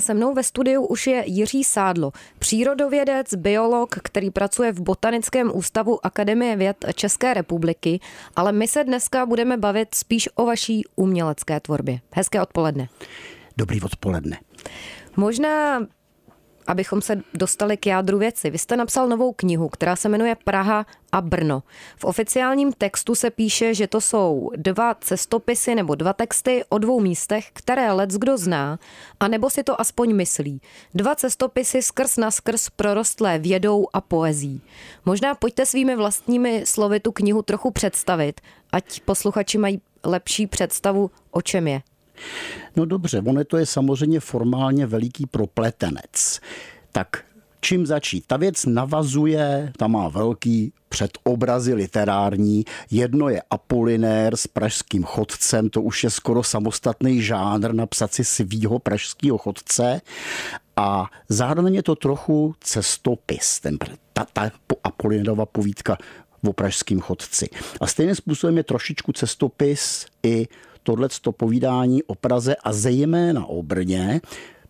se mnou ve studiu už je Jiří Sádlo, přírodovědec, biolog, který pracuje v Botanickém ústavu Akademie věd České republiky, ale my se dneska budeme bavit spíš o vaší umělecké tvorbě. Hezké odpoledne. Dobrý odpoledne. Možná, abychom se dostali k jádru věci. Vy jste napsal novou knihu, která se jmenuje Praha a Brno. V oficiálním textu se píše, že to jsou 2 cestopisy nebo 2 texty o 2 místech, které leckdo zná, anebo si to aspoň myslí. 2 cestopisy skrz na skrz prorostlé vědou a poezí. Možná pojďte svými vlastními slovy tu knihu trochu představit, ať posluchači mají lepší představu, o čem je. No dobře, ono to je samozřejmě formálně veliký propletenec. Tak čím začít? Ta věc navazuje, ta má velký předobrazy literární. Jedno je Apolinér s pražským chodcem, to už je skoro samostatný žánr, napsat si svýho pražského chodce. A zároveň je to trochu cestopis, ta Apolinérova povídka o pražském chodci. A stejným způsobem je trošičku cestopis i tohleto povídání o Praze a zejména o Brně.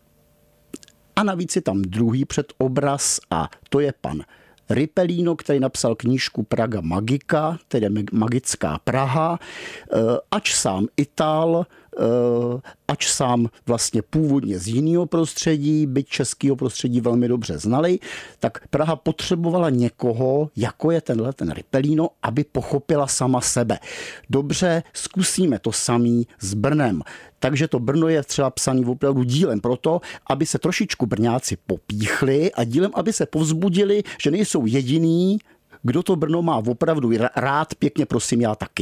A navíc je tam druhý předobraz a to je pan Ripelino, který napsal knížku Praga Magika, tedy magická Praha, ač sám Ital, ač sám vlastně původně z jiného prostředí, byť českého prostředí velmi dobře znali, tak Praha potřebovala někoho, jako je ten Ripelino, aby pochopila sama sebe. Dobře, zkusíme to samý s Brnem. Takže to Brno je třeba psaný opravdu dílem proto, aby se trošičku Brňáci popíchli a dílem, aby se povzbudili, že nejsou jediný, kdo to Brno má opravdu rád, pěkně prosím, já taky.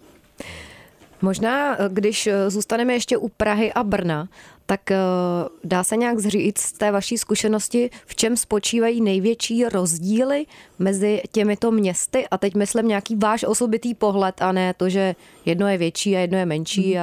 Možná, když zůstaneme ještě u Prahy a Brna, tak dá se nějak zříct z té vaší zkušenosti, v čem spočívají největší rozdíly mezi těmito městy? A teď myslím nějaký váš osobitý pohled a ne to, že jedno je větší a jedno je menší.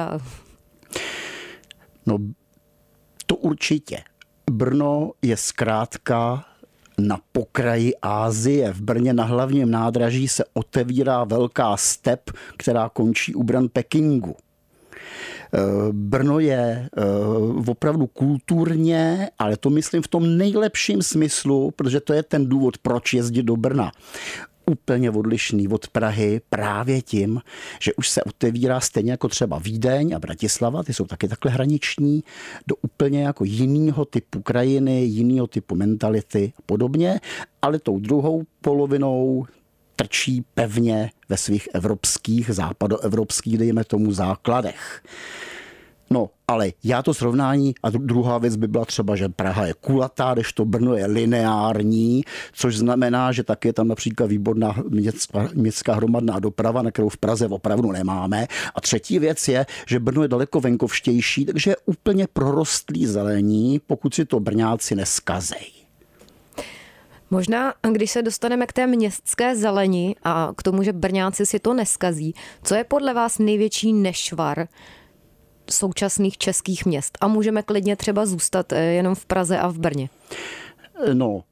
No, to určitě. Brno je zkrátka na pokraji Asie. V Brně na hlavním nádraží se otevírá velká step, která končí u bran Pekingu. Brno je opravdu kulturně, ale to myslím v tom nejlepším smyslu, protože to je ten důvod, proč jezdit do Brna. Úplně odlišný od Prahy právě tím, že už se otevírá stejně jako třeba Vídeň a Bratislava, ty jsou taky takhle hraniční, do úplně jako jiného typu krajiny, jiného typu mentality a podobně, ale tou druhou polovinou trčí pevně ve svých evropských, západoevropských, dejme tomu, základech. No, ale já to srovnání, a druhá věc by byla třeba, že Praha je kulatá, kdežto Brno je lineární, což znamená, že tak je tam například výborná městská hromadná doprava, na kterou v Praze opravdu nemáme. A třetí věc je, že Brno je daleko venkovštější, takže je úplně prorostlý zelení, pokud si to Brňáci neskazej. Možná, když se dostaneme k té městské zeleni a k tomu, že Brňáci si to neskazí, co je podle vás největší nešvar současných českých měst? A můžeme klidně třeba zůstat jenom v Praze a v Brně. No,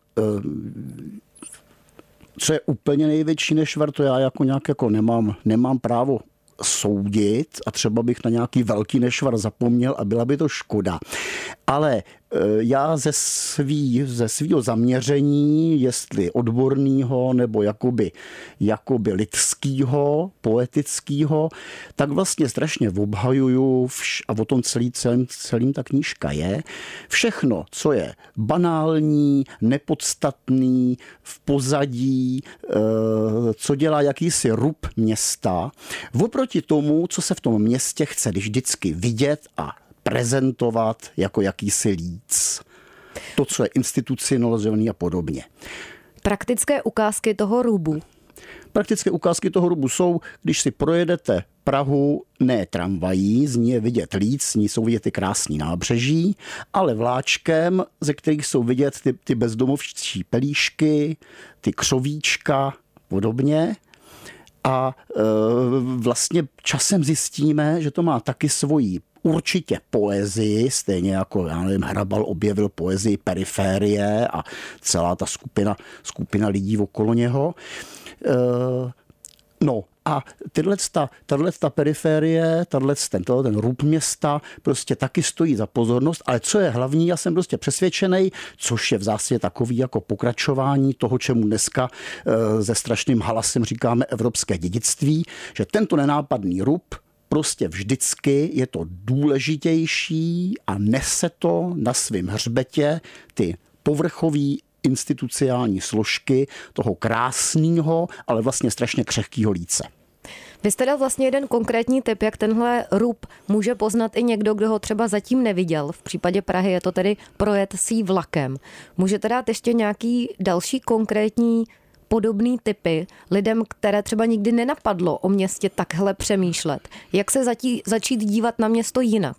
co je úplně největší nešvar, to já jako nějak jako nemám právo soudit a třeba bych na nějaký velký nešvar zapomněl a byla by to škoda. Ale já ze svýho zaměření, jestli odborného nebo jakoby lidského, poetického, tak vlastně strašně obhajuju a o tom celým ta knížka je. Všechno, co je banální, nepodstatný, v pozadí, co dělá jakýsi rub města, oproti tomu, co se v tom městě chce vždycky vidět a prezentovat jako jakýsi líc. To, co je institucionalizovaný a podobně. Praktické ukázky toho rubu. Praktické ukázky toho rubu jsou, když si projedete Prahu ne tramvají, z ní je vidět líc, z ní jsou vidět ty krásný nábřeží, ale vláčkem, ze kterých jsou vidět ty bezdomovčí pelíšky, ty křovíčka, podobně. A vlastně časem zjistíme, že to má taky svoji určitě poezii, stejně jako, já nevím, Hrabal objevil poezii Periférie a celá ta skupina lidí okolo něho. No a tato periférie, ten rub města prostě taky stojí za pozornost, ale co je hlavní, já jsem prostě přesvědčený, což je v zásadě takový jako pokračování toho, čemu dneska se strašným halasem říkáme evropské dědictví, že tento nenápadný rub prostě vždycky je to důležitější a nese to na svém hřbetě ty povrchový institucionální složky toho krásného, ale vlastně strašně křehkého líce. Vy jste dal vlastně jeden konkrétní tip, jak tenhle rub může poznat i někdo, kdo ho třeba zatím neviděl. V případě Prahy je to tedy projet si vlakem. Můžete dát ještě nějaký další konkrétní podobný tipy lidem, které třeba nikdy nenapadlo o městě takhle přemýšlet? Jak se začít dívat na město jinak?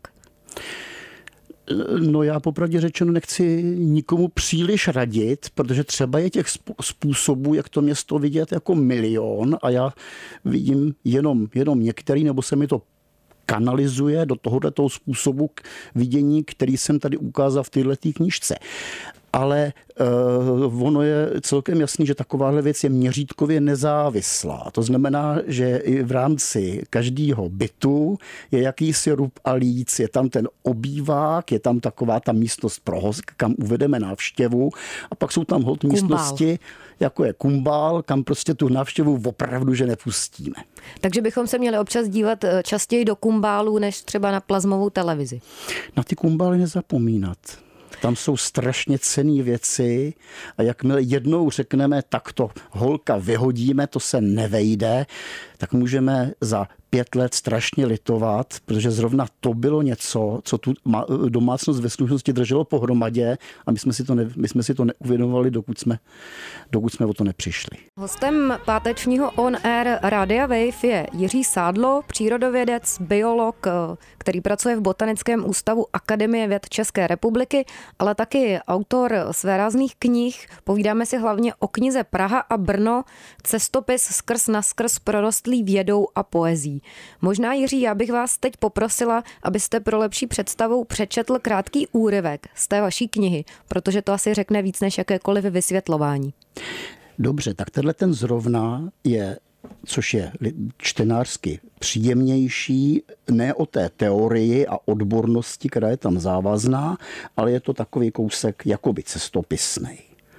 No já popravdě řečeno nechci nikomu příliš radit, protože třeba je těch způsobů, jak to město vidět, jako milion a já vidím jenom některý, nebo se mi to kanalizuje do tohoto způsobu k vidění, který jsem tady ukázal v této knížce. Ale ono je celkem jasný, že takováhle věc je měřítkově nezávislá. To znamená, že i v rámci každého bytu je jakýsi rub a líc, je tam ten obývák, je tam taková ta místnost pro host, kam uvedeme návštěvu a pak jsou tam hod místnosti, jako je kumbál, kam prostě tu návštěvu opravdu že nepustíme. Takže bychom se měli občas dívat častěji do kumbálů, než třeba na plazmovou televizi. Na ty kumbály nezapomínat. Tam jsou strašně cenné věci a jakmile jednou řekneme, tak to holka vyhodíme, to se nevejde, tak můžeme za 5 let strašně litovat, protože zrovna to bylo něco, co tu domácnost ve skutečnosti drželo pohromadě a my jsme si to neuvědomovali, dokud jsme o to nepřišli. Hostem pátečního On Air Rádia Wave je Jiří Sádlo, přírodovědec, biolog, který pracuje v Botanickém ústavu Akademie věd České republiky, ale taky autor svérázných knih. Povídáme si hlavně o knize Praha a Brno, cestopis skrz naskrz prorostlý vědou a poezí. Možná, Jiří, já bych vás teď poprosila, abyste pro lepší představu přečetl krátký úryvek z té vaší knihy, protože to asi řekne víc než jakékoliv vysvětlování. Dobře, tak tenhle ten zrovna je, což je čtenářsky příjemnější, ne o té teorii a odbornosti, která je tam závazná, ale je to takový kousek jakoby cestopisnej.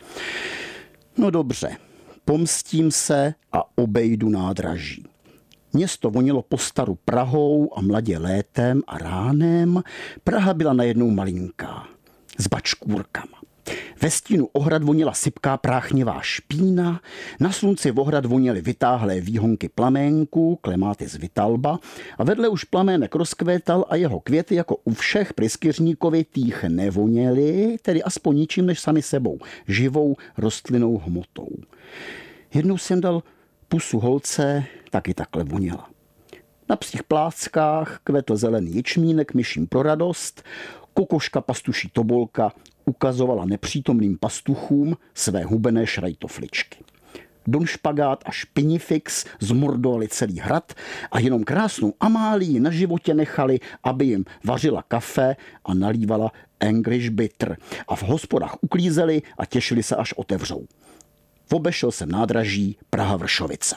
No dobře, pomstím se a obejdu nádraží. Město vonilo postaru Prahou a mladě létem a ránem. Praha byla najednou malinká, s bačkůrkama. Ve stínu ohrad vonila sypká práchnivá špína, na slunci v ohrad vonily vytáhlé výhonky plamenků, Clematis vitalba, a vedle už plamének rozkvétal a jeho květy jako u všech pryskyřníkovitých nevoněly, tedy aspoň ničím než sami sebou, živou rostlinnou hmotou. Jednou jsem dal pusu holce, taky takhle voněla. Na psích pláckách kvetl zelený ječmínek myším pro radost, kokoška pastuší tobolka ukazovala nepřítomným pastuchům své hubené šrajtofličky. Don Špagát a Špinifix zmordovali celý hrad a jenom krásnou Amálii na životě nechali, aby jim vařila kafe a nalívala English bitter. A v hospodách uklízeli a těšili se, až otevřou. Obešel jsem nádraží Praha-Vršovice.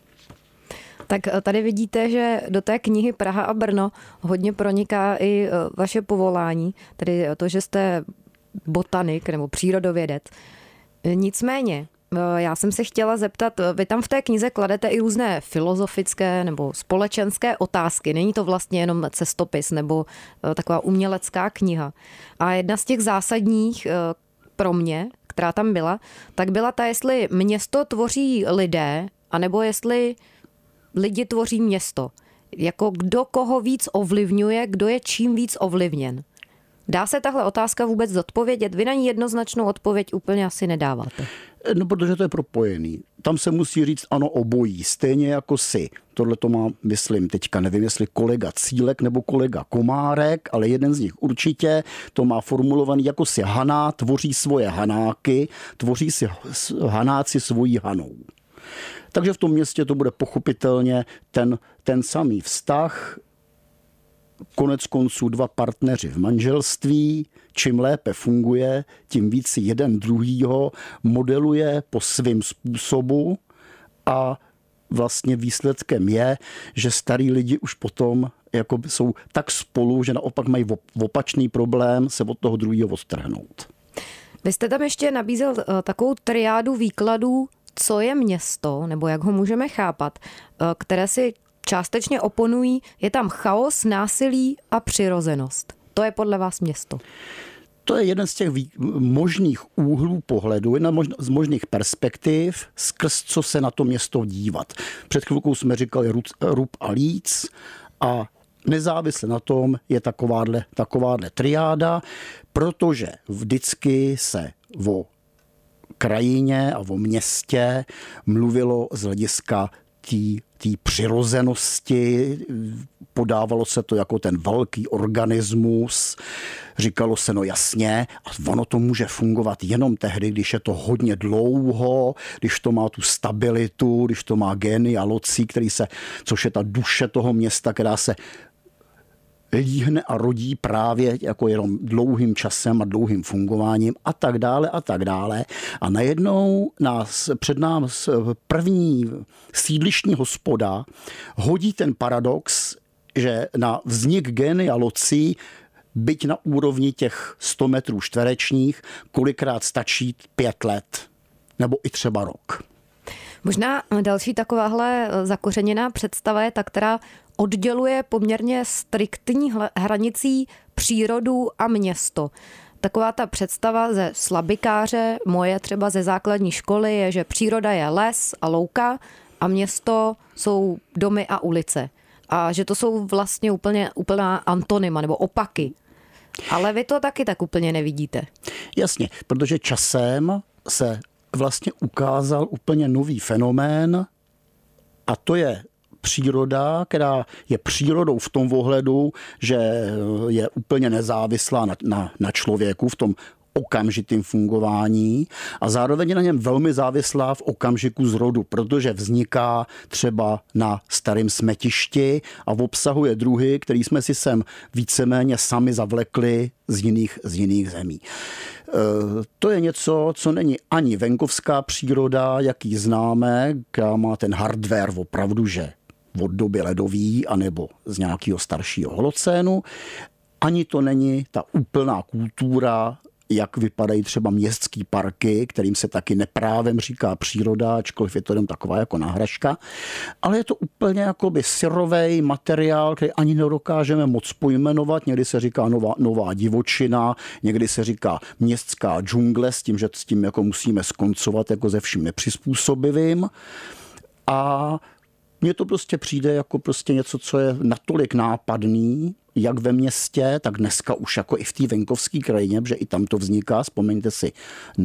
Tak tady vidíte, že do té knihy Praha a Brno hodně proniká i vaše povolání, tedy to, že jste botanik nebo přírodovědec. Nicméně, já jsem se chtěla zeptat, vy tam v té knize kladete i různé filozofické nebo společenské otázky. Není to vlastně jenom cestopis nebo taková umělecká kniha. A jedna z těch zásadních pro mě, která tam byla, tak byla ta, jestli město tvoří lidé, anebo jestli lidi tvoří město. Jako kdo koho víc ovlivňuje, kdo je čím víc ovlivněn. Dá se tahle otázka vůbec zodpovědět? Vy na ní jednoznačnou odpověď úplně asi nedáváte. No, protože to je propojený. Tam se musí říct ano obojí, stejně jako si. Tohle to má, myslím, teďka nevím, jestli kolega Cílek nebo kolega Komárek, ale jeden z nich určitě to má formulovaný jako si Haná tvoří svoje hanáky, tvoří si hanáci svojí Hanou. Takže v tom městě to bude pochopitelně ten samý vztah, konec konců 2 partneři v manželství, čím lépe funguje, tím víc si jeden druhýho modeluje po svém způsobu a vlastně výsledkem je, že starý lidi už potom jako jsou tak spolu, že naopak mají opačný problém se od toho druhého odtrhnout. Vy jste tam ještě nabízel takovou triádu výkladů, co je město, nebo jak ho můžeme chápat, které si částečně oponují. Je tam chaos, násilí a přirozenost. To je podle vás město? To je jeden z těch možných úhlů pohledu, jedna z možných perspektiv, skrz co se na to město dívat. Před chvilkou jsme říkali rub a líc a nezávisle na tom je takováhle triáda, protože vždycky se o krajině a o městě mluvilo z hlediska té přirozenosti, podávalo se to jako ten velký organismus, říkalo se no jasně, a ono to může fungovat jenom tehdy, když je to hodně dlouho, když to má tu stabilitu, když to má gény a loci, což je ta duše toho města, která se líhne a rodí právě jako jenom dlouhým časem a dlouhým fungováním a tak dále a tak dále. A najednou před nás první sídlištní hospoda hodí ten paradox, že na vznik gény a locí, byť na úrovni těch 100 metrů čtverečních, kolikrát stačí 5 let nebo i třeba rok. Možná další takováhle zakořeněná představa je ta, která odděluje poměrně striktní hranicí přírodu a město. Taková ta představa ze slabikáře, moje třeba ze základní školy, je, že příroda je les a louka a město jsou domy a ulice. A že to jsou vlastně úplná antonyma nebo opaky. Ale vy to taky tak úplně nevidíte. Jasně, protože časem se vlastně ukázal úplně nový fenomén a to je příroda, která je přírodou v tom ohledu, že je úplně nezávislá na člověku v tom okamžitým fungování a zároveň je na něm velmi závislá v okamžiku zrodu, protože vzniká třeba na starém smetišti a obsahuje druhy, který jsme si sem víceméně sami zavlekli z jiných zemí. To je něco, co není ani venkovská příroda, jaký známe, která má ten hardware opravdu, že od doby ledový anebo z nějakého staršího holocénu, ani to není ta úplná kultura, jak vypadají třeba městský parky, kterým se taky neprávem říká příroda, ačkoliv je to jenom taková jako náhražka, ale je to úplně jakoby syrovej materiál, který ani nedokážeme moc pojmenovat. Někdy se říká nová divočina, někdy se říká městská džungle, s tím jako musíme skoncovat jako ze vším nepřizpůsobivým. A mně to prostě přijde jako prostě něco, co je natolik nápadný, jak ve městě, tak dneska už jako i v té venkovské krajině, protože i tam to vzniká, vzpomeňte si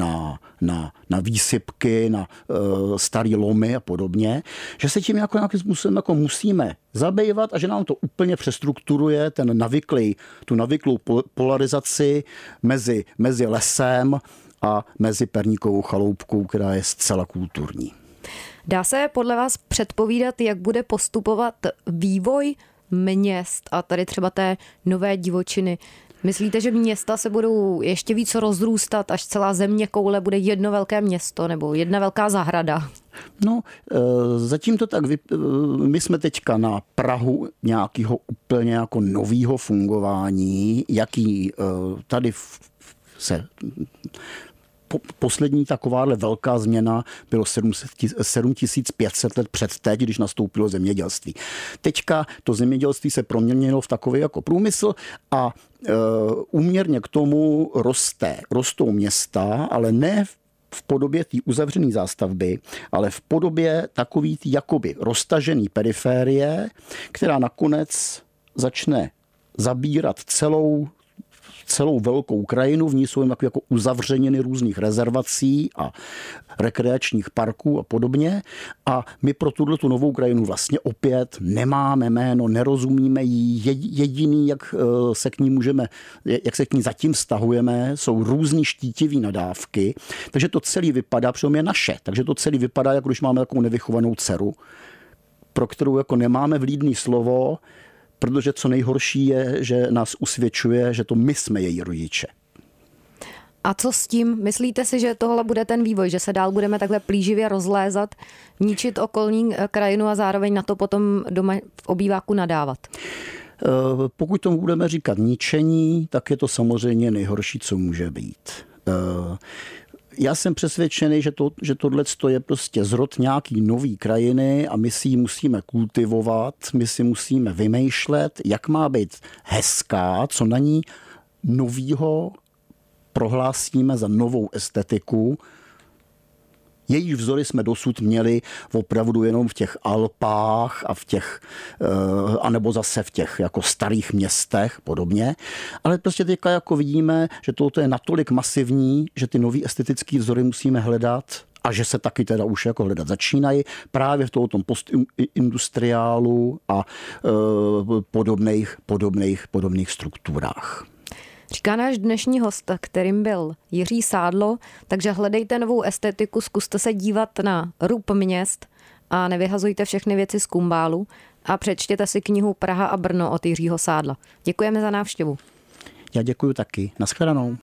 na výsypky, na starý lomy a podobně, že se tím jako nějakým způsobem jako musíme zabývat a že nám to úplně přestrukturuje tu navyklou polarizaci mezi lesem a mezi perníkovou chaloupkou, která je zcela kulturní. Dá se podle vás předpovídat, jak bude postupovat vývoj měst a tady třeba té nové divočiny? Myslíte, že města se budou ještě víc rozrůstat, až celá země koule bude jedno velké město nebo jedna velká zahrada? No, zatím to tak, my jsme teďka na prahu nějakého úplně jako nového fungování, jaký tady se poslední takováhle velká změna bylo 7500 let před teď, když nastoupilo zemědělství. Teďka to zemědělství se proměnilo v takový jako průmysl a úměrně k tomu rostou města, ale ne v podobě té uzavřené zástavby, ale v podobě takový tý jakoby roztažený periférie, která nakonec začne zabírat celou velkou krajinu, v ní jsou jako uzavřeniny různých rezervací a rekreačních parků a podobně. A my pro tu novou krajinu vlastně opět nemáme jméno, nerozumíme jí. Jediný, jak se k ní zatím vztahujeme, jsou různý štítivý nadávky. Takže to celé vypadá, přitom je naše, takže to celé vypadá, jako když máme takovou nevychovanou dceru, pro kterou jako nemáme vlídný slovo, protože co nejhorší je, že nás usvědčuje, že to my jsme její rodiče. A co s tím? Myslíte si, že tohle bude ten vývoj, že se dál budeme takhle plíživě rozlézat, ničit okolní krajinu a zároveň na to potom doma v obýváku nadávat? Pokud tomu budeme říkat ničení, tak je to samozřejmě nejhorší, co může být. Já jsem přesvědčený, že tohle je prostě zrod nějaký nový krajiny a my si ji musíme kultivovat, my si musíme vymýšlet, jak má být hezká, co na ní novýho prohlásíme za novou estetiku. Její vzory jsme dosud měli opravdu jenom v těch Alpách a anebo zase v těch jako starých městech podobně. Ale prostě teďka jako vidíme, že toto je natolik masivní, že ty nový estetický vzory musíme hledat a že se taky teda už jako hledat začínají právě v tom postindustriálu a podobných strukturách. Říká náš dnešní host, kterým byl Jiří Sádlo, takže hledejte novou estetiku, zkuste se dívat na rub měst a nevyhazujte všechny věci z kumbálu a přečtěte si knihu Praha a Brno od Jiřího Sádla. Děkujeme za návštěvu. Já děkuji taky. Naschledanou.